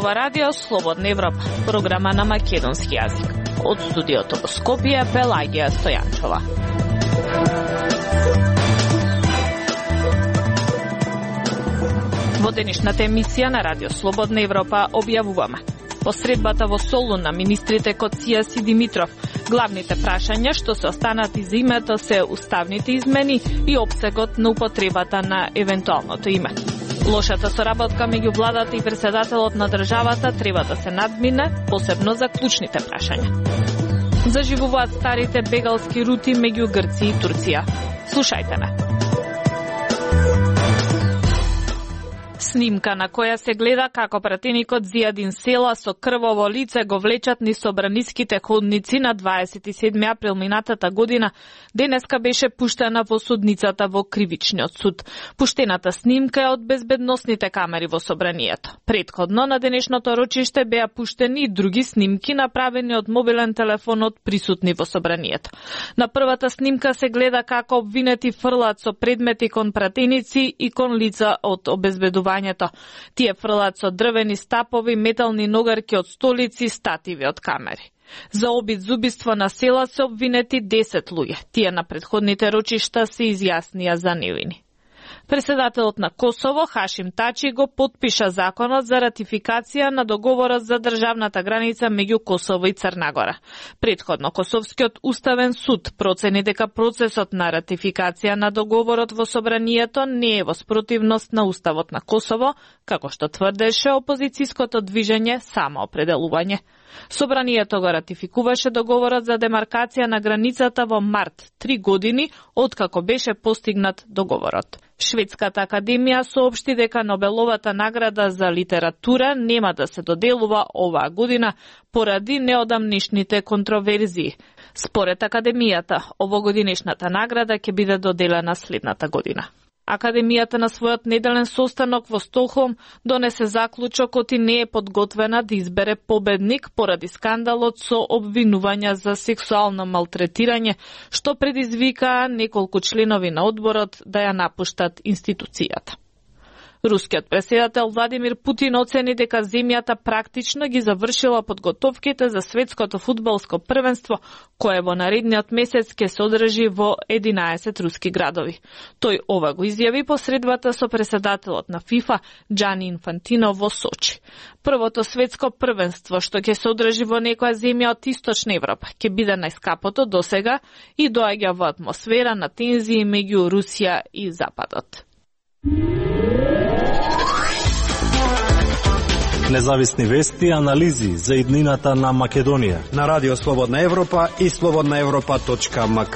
ова радио Слободна Европа, програма на македонски јазик. Од студиото во Скопје, Пелагија Стојанчова. Во денешната емисија на радио Слободна Европа објавуваме по средбата во Солун на министрите Коцијас и Димитров. Главните прашања што се останати за името се уставните измени и опсегот на употребата на евентуалното име. Лошата соработка меѓу владата и председателот на државата треба да се надмине, посебно за клучните прашања. Заживуваат старите бегалски рути меѓу Грција и Турција. Слушајте ме. Снимка на која се гледа како пратеникот Зијадин Села со крвово лице го влечат низ собраниските ходници на 27 април минатата година, денеска беше пуштена во судницата во Кривичниот суд. Пуштената снимка е од безбедносните камери во собранието. Претходно на денешното рочиште беа пуштени и други снимки направени од мобилен телефон од присутни во собранието. На првата снимка се гледа како обвинети фрлат со предмети кон пратеници и кон лица од обезбедување. Тие фрлат со дрвени стапови, метални ногарки од столици, стативи од камери. За обид за убиство на Села се обвинети 10 луѓе. Тие на претходните рочишта се изјаснија за невини. Председателот на Косово, Хашим Тачи, го потпиша законот за ратификација на договорот за државната граница меѓу Косово и Црна Гора. Претходно, Косовскиот уставен суд процени дека процесот на ратификација на договорот во собранието не е во спротивност на уставот на Косово, како што тврдеше опозицијското движење Самоопределување. Собранието го ратификуваше договорот за демаркација на границата во март, 3 години откако беше постигнат договорот. Шведската академија соопшти дека Нобеловата награда за литература нема да се доделува оваа година поради неодамнешните контроверзии. Според академијата, овогодинешната награда ќе биде доделена следната година. Академијата на својот неделен состанок во Стокхолм донесе заклучокот и не е подготвена да избере победник поради скандалот со обвинувања за сексуално малтретирање, што предизвика неколку членови на одборот да ја напуштат институцијата. Рускиот председател Владимир Путин оцени дека земјата практично ги завршила подготовките за светското фудбалско првенство, кое во наредниот месец ќе се одржи во 11 руски градови. Тој ова го изјави по средбата со председателот на ФИФА Џани Инфантино во Сочи. Првото светско првенство што ќе се одржи во некоја земја од Источна Европа ќе биде најскапото досега и доаѓа во атмосфера на тензии меѓу Русија и Западот. Независни вести и анализи за иднината на Македонија на Радио Слободна Европа и slobodnaevropa.mk.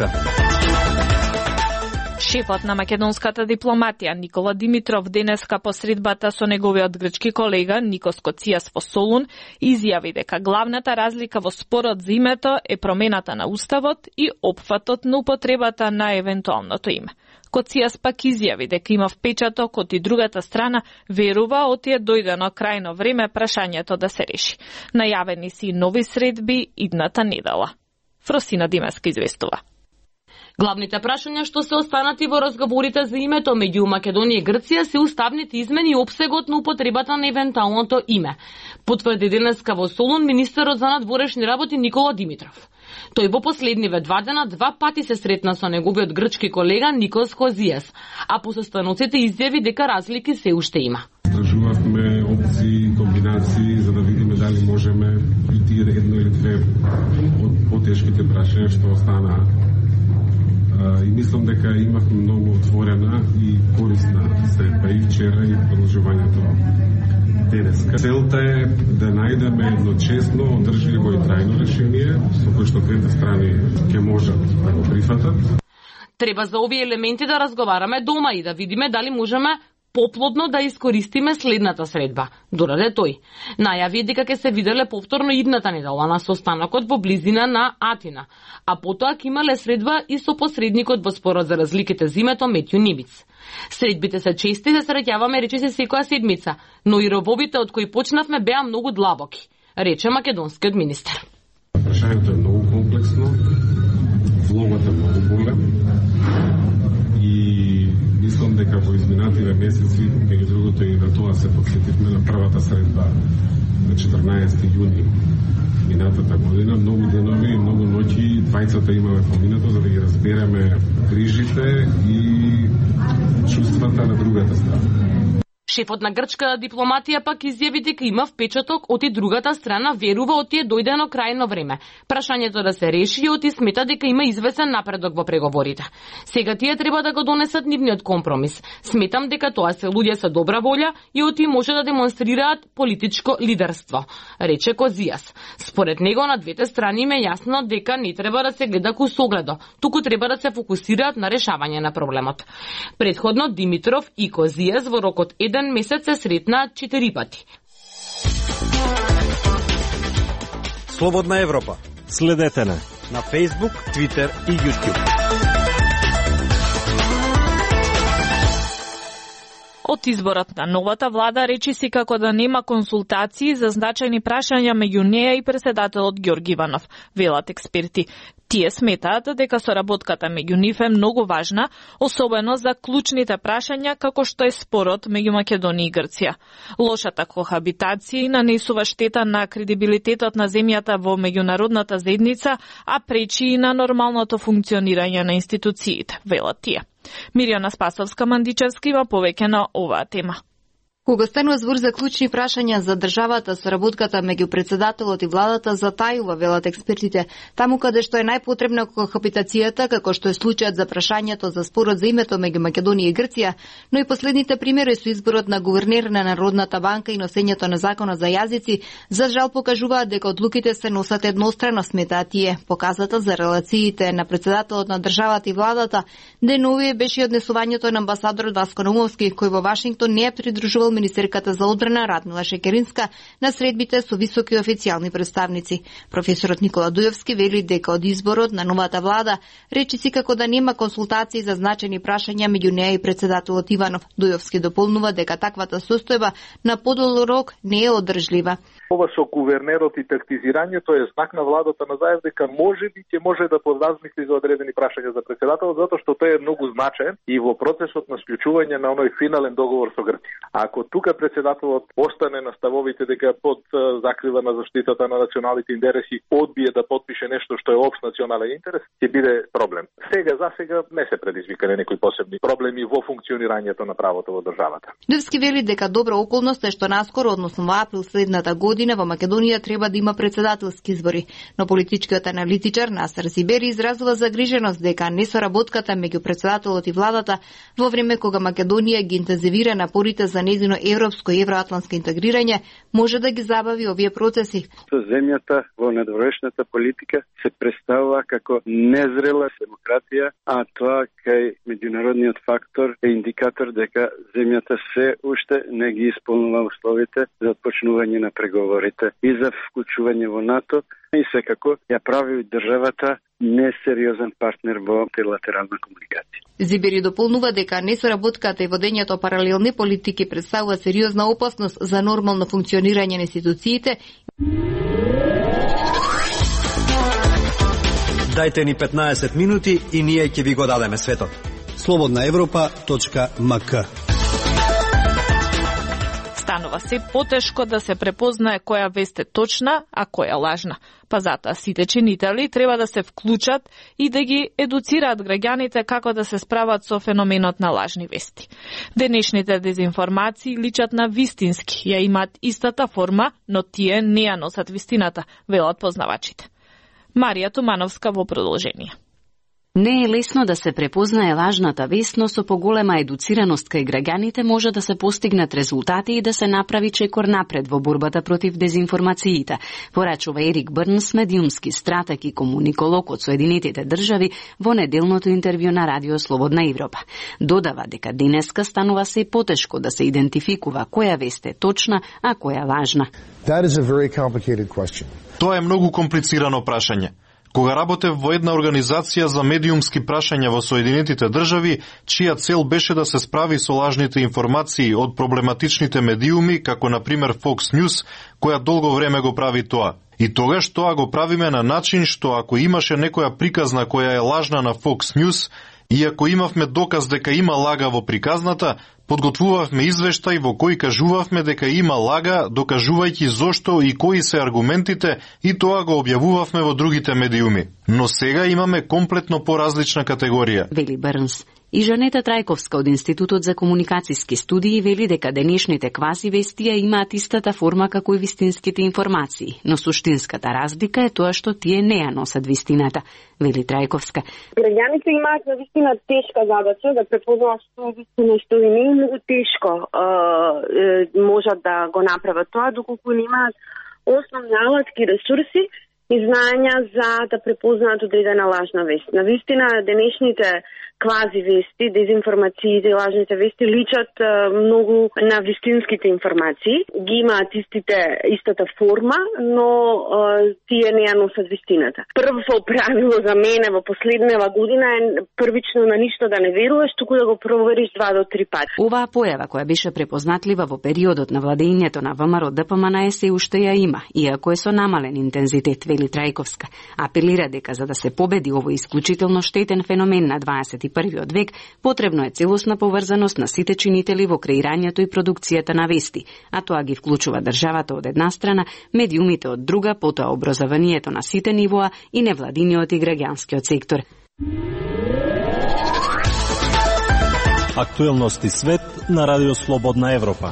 Шефот на македонската дипломатија Никола Димитров денеска по средбата со неговиот грчки колега Никос Коцијас во Солун изјави дека главната разлика во спорот за името е промената на уставот и опфатот на употребата на евентуалното име. Коцијас пак изјави дека има впечаток од и другата страна, верува оти е дојдено крајно време прашањето да се реши. Најавени си нови средби идната недела. Фросина Димеска известува. Главните прашања што се останати во разговорите за името меѓу Македонија и Грција се уставните измени и опсегот на употребата на евентуалното име. Потврди денеска во Солун министерот за надворешни работи Никола Димитров. Тој во последниве 2 дена 2 пати се сретна со неговиот грчки колега Никос Козијас, а по состаноците изјави дека разлики се уште има. Истражувавме опции, комбинации за да видиме дали можеме и тие едно или две од потешките прашања што останаа. И мислам дека имавме многу отворена и корисна средба и вчера и продолжувањето денеска. Целта е да најдеме едно честно, одржливо и трајно решение со кое што двете страни ќе можат да го прифатат. Треба за овие елементи да разговараме дома и да видиме дали можеме поплодно да искористиме следната средба, дораде тој. Најави дека ќе се виделе повторно идната недела на состанокот во близина на Атина, а потоа ќе имале средба и со посредникот во спорот за разликите за името Метју Нимиц. Средбите се чести, се среќаваме речиси секоја седмица, но и рововите од кои почнавме беа многу длабоки, рече македонскиот министер. Прашањето е многу комплексно, влогот е многу голем и мислам дека во изминативе месеци, меѓу другото и на тоа се подсетивме на првата средба на 14 јуни минатата година, многу денови и многу ноќи двајцата имаме поминато за да ги разбереме грижите и чувствата на другата страна. Шефот на грчката дипломатија пак изјави дека има впечаток од и другата страна верува од тие дојдено крајно време. Прашањето да се реши и од и смета дека има извесен напредок во преговорите. Сега тие треба да го донесат нивниот компромис. Сметам дека тоа се луѓе со добра волја и од и може да демонстрираат политичко лидерство, рече Козијас. Според него на двете страни им е јасно дека не треба да се гледа кусогледо, туку треба да се фокусираат на решавање на проблемот. Предходно Димитров и Козијас во рокот еден месец се сретнаат 4 пати. Слободна Европа. Следете не на Facebook, Twitter и YouTube. Од изборот на новата влада речиси како да нема консултации за значајни прашања меѓу неја и претседателот Ѓорги Иванов, велат експерти. Тие сметаат дека соработката меѓу нив е многу важна, особено за клучните прашања како што е спорот меѓу Македонија и Грција. Лошата кохабитација нанесува штета на кредибилитетот на земјата во меѓународната заедница, а пречи и на нормалното функционирање на институциите, велат тие. Мирјана Спасовска-Мандичевска има повеќе на оваа тема. Кога станува збор за клучни прашања за државата, соработката меѓу претседателот и владата затајува, велат експертите, таму каде што е најпотребна кохабитацијата, како што е случајот за прашањето за спорот за името меѓу Македонија и Грција, но и последните примери со изборот на гувернер на Народната банка и носењето на законот за јазици, за жал покажуваат дека одлуките се носат еднострано, сметаат тие. Показател за релациите на претседателот на државата и владата деновие беше однесувањето на амбасадорот Васко Наумовски, кој во Вашингтон не е придружувал министерката за одбрана Радмила Шекеринска на средбите со високи официјални представници. Професорот Никола Дујовски вели дека од изборот на новата влада речиси како да нема консултации за значајни прашања меѓу неја и претседателот Иванов. Дујовски дополнува дека таквата состојба на подолг рок не е одржлива. Ова со гувернерот и тактизирањето е знак на владата на Заев дека може би ќе може да подразмисли за одредени прашања за претседателот, затоа што тој е многу значаен и во процесот на склучување на оној финален договор со Грција. Ако тука претседателот остане на ставовите дека под закрива на заштитата на националните интереси одбие да подпише нешто што е општ национален интерес, ќе биде проблем. За сега не се предизвикале некои посебни проблеми во функционирањето на правото во државата. Дујовски вели дека добра околност е што наскоро, односно во април следната година, во Македонија треба да има претседателски избори, но политичкиот аналитичар Насер Зибери изразува загриженост дека несоработката меѓу претседателот и владата во време кога Македонија ги интензивира напорите за нејзино европско и евроатлантско интегрирање може да ги забави овие процеси. Земјата во надворешната политика се представува како незрела демократија, а тоа кај меѓународниот фактор е индикатор дека земјата се уште не ги исполнува условите за отпочнување на преговорите и за вклучување во НАТО и секако ја прави државата несериозен партнер во трилатерална комуникација. Зибери дополнува дека несоработката и водењето паралелни политики представува сериозна опасност за нормално функционирање на институциите. Дајте ни 15 минути и ние ќе ви го дадеме светот. slobodnaevropa.mk. Станува се потешко да се препознае која вест е точна, а која лажна. Па затоа сите чинители треба да се вклучат и да ги едуцираат граѓаните како да се справат со феноменот на лажни вести. Денешните дезинформации личат на вистински, ја имаат истата форма, но тие не ја носат вистината, велат познавачите. Марија Тумановска во продолжение. Не е лесно да се препознае лажната вест, но со поголема едуцираност кај граѓаните може да се постигнат резултати и да се направи чекор напред во борбата против дезинформациите, порачува Ерик Брнс, медиумски стратег и комуниколог од Соединетите држави во неделното интервју на Радио Слободна Европа. Додава дека денеска станува се потешко да се идентификува која вест е точна, а која лажна. Тоа е многу комплицирано прашање. Кога работев во една организација за медиумски прашања во Соединетите држави, чија цел беше да се справи со лажните информации од проблематичните медиуми, како на пример Fox News, која долго време го прави тоа. И тогаш тоа го правиме на начин што ако имаше некоја приказна која е лажна на Fox News, и ако имавме доказ дека има лага во приказната, Подготвувавме извештај во кој кажувавме дека има лага, докажувајќи зошто и кои се аргументите, и тоа го објавувавме во другите медиуми. Но сега имаме комплетно поразлична категорија. Вели Брнс. И Жанета Трајковска од Институтот за комуникацијски студии вели дека денешните квази вести имаат истата форма како и вистинските информации, но суштинската разлика е тоа што тие не ја носат вистината, вели Трајковска. Граѓаните имаат навистина тешка задача да препознаат што е вистина и што не е многу тешко можат да го направат тоа, доколку немаат основни алатки, ресурси и знаења за да препознаат одредена лажна вест. Навистина денешните квази вести, дезинформациите и лажните вести личат многу на вистинските информации. Ги имаат истата форма, но тие не ја носат вистината. Прво правило за мене во последнава година е првично на ништо да не веруваш, туку да го провериш 2 до 3 пати. Оваа појава која беше препознатлива во периодот на владењето на ВМРО ДПМН се уште ја има, иако е со намален интензитет, вели Трајковска. Апелира дека за да се победи овој исклучително штетен феномен на 21 век, потребно е целосна поврзаност на сите чинители во креирањето и продукцијата на вести, а тоа ги вклучува државата од една страна, медиумите од друга, потоа образованието на сите нивоа и невладиниот и граѓанскиот сектор. Актуелности свет на Радио Слободна Европа.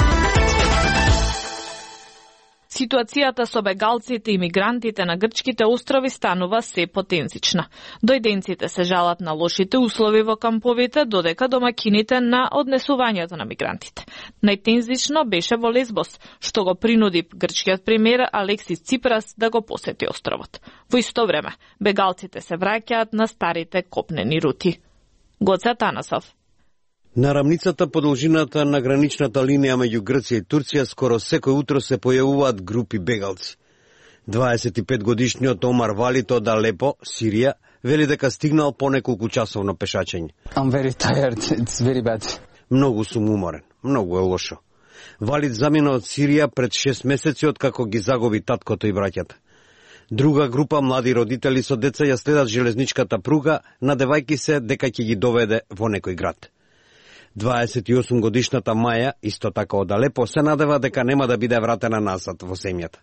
Ситуацијата со бегалците и мигрантите на грчките острови станува се потензична. Дојденците се жалат на лошите услови во камповите, додека домакините на однесувањето на мигрантите. Најтензично беше во Лесбос, што го принуди грчкиот премиер Алексис Ципрас да го посети островот. Во исто време, бегалците се враќаат на старите копнени рути. Гоце Танасов. На рамницата по должината на граничната линија меѓу Грција и Турција скоро секој утро се појавуваат групи бегалци. 25-годишниот Омар Валито од Алепо, Сирија, вели дека стигнал по неколку часовно пешачење. I'm very tired. It's very bad. Многу сум уморен. Многу е лошо. Валит замина од Сирија пред 6 месеци откако ги загуби таткото и браќата. Друга група млади родители со деца ја следат железничката пруга, надевајќи се дека ќе ги доведе во некој град. 28-годишната Маја, исто така од Алепо, се надева дека нема да биде вратена назад во земјата.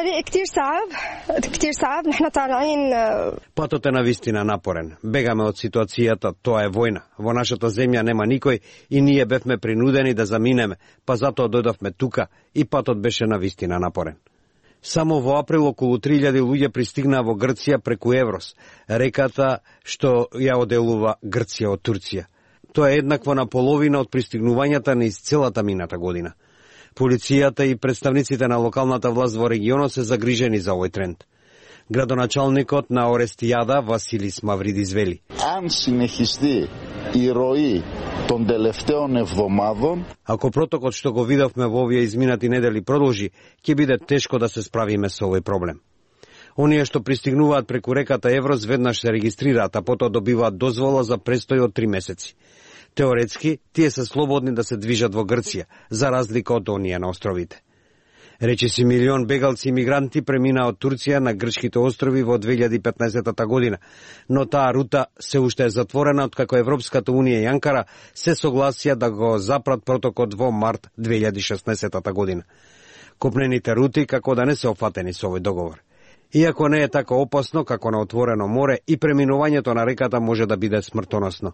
Патот е навистина напорен. Бегаме од ситуацијата, тоа е војна. Во нашата земја нема никој и ние бевме принудени да заминеме, па затоа дојдовме тука и патот беше навистина напорен. Само во април околу 3000 луѓе пристигнаа во Грција преку Еврос, реката што ја оделува Грција од Турција. Тоа е еднакво на половина од пристигнувањата низ целата мината година. Полицијата и представниците на локалната власт во регионот се загрижени за овој тренд. Градоначалникот на Орестијада, Василис Мавридис вели: Αν συνεχιστεί η ροή των τελευταίων εβδομάδων, ако протокот што го видовме во овие изминати недели продолжи, ќе биде тешко да се справиме со овој проблем. Оние што пристигнуваат преку реката Еврос веднаш се регистрираат, а потоа добиваат дозвола за престој од 3 месеци. Теоретски, тие се слободни да се движат во Грција, за разлика од оние на островите. Речиси милион бегалци и мигранти преминаа од Турција на грчките острови во 2015 година, но таа рута се уште е затворена откако Европската унија и Анкара се согласија да го запрат протокот во март 2016 година. Копнените рути како да не се опфатени со овој договор. Иако не е така опасно како на отворено море, и преминувањето на реката може да биде смртоносно.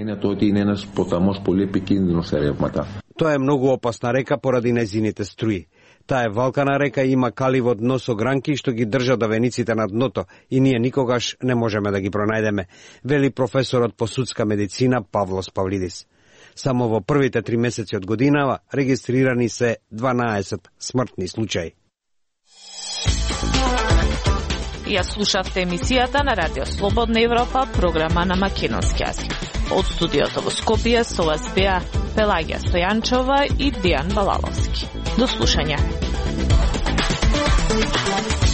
Тоа е многу опасна река поради нејзините струи. Таа е валкана река и има каливо дно со гранки што ги држат давениците на дното и ние никогаш не можеме да ги пронајдеме, вели професорот по судска медицина Павлос Павлидис. Само во првите 3 месеци од годинава регистрирани се 12 смртни случаи. Ја слушавте емисијата на Радио Слободна Европа, програма на македонски јазик. Од студиото во Скопје со вас беа Пелагија Стојанчова и Дијан Балаловски. До слушање.